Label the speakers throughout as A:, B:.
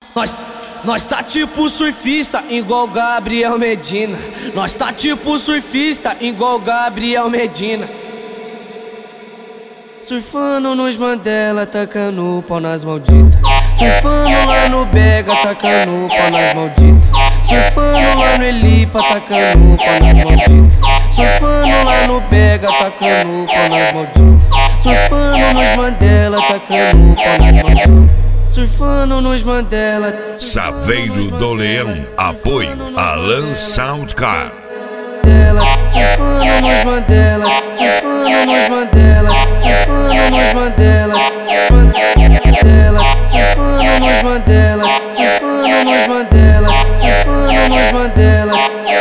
A: Nós tá tipo surfista, igual Gabriel Medina. Nós tá tipo surfista, igual Gabriel Medina. Surfando nos Mandela, tacando pau nas malditas. Surfando lá no Bega, tacando pau nas malditas. Surfando lá no Elipa, tacando pau nas malditas. Surfando lá no Bega, tacando pau nas malditas. Surfando nos Mandela, tacando pau nas malditas. Surfando nos Mandela.
B: Saveiro do Leão, apoio Alan Soundcar.
A: Surfando nos Mandela, surfando nos Mandela, surfando nos Mandela, surfando nos Mandela, surfando nos Mandela, surfando nos Mandela.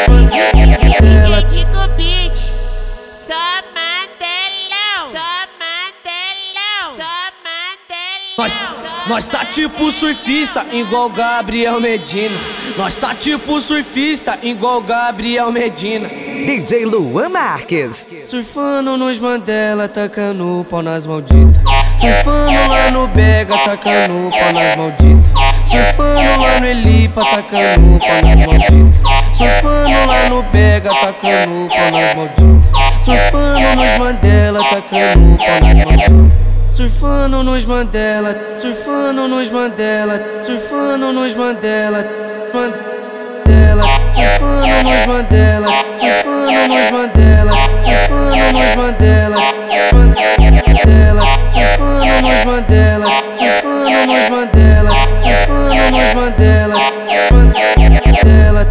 C: Digo beat, só Mandelão, só Mandelão, só Mandelão.
A: Nós tá tipo surfista, igual Gabriel Medina. Nós tá tipo surfista, igual Gabriel Medina.
D: DJ Luan Marques.
A: Surfando nos Mandela, tacando pau nas malditas. Surfando lá no Bega, tacando pau nas malditas. Surfando lá no Elipa, tacando pau nas malditas. Surfando lá no Bega, tacando pau nas malditas. Surfando nos Mandela, tacando pau nas malditas. Surfando nos Mandela, surfando nos Mandela, surfando nos Mandela, Mandela, surfando nos Mandela, surfando nos Mandela, surfando nos Mandela, Mandela, surfando nos Mandela, surfando nos Mandela, surfando nos Mandela, Mandela.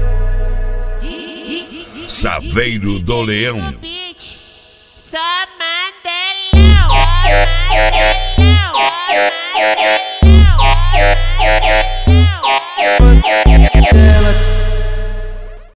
B: Saveiro do Leão.
C: Só Mandelão, só Mandelão, só Mandelão.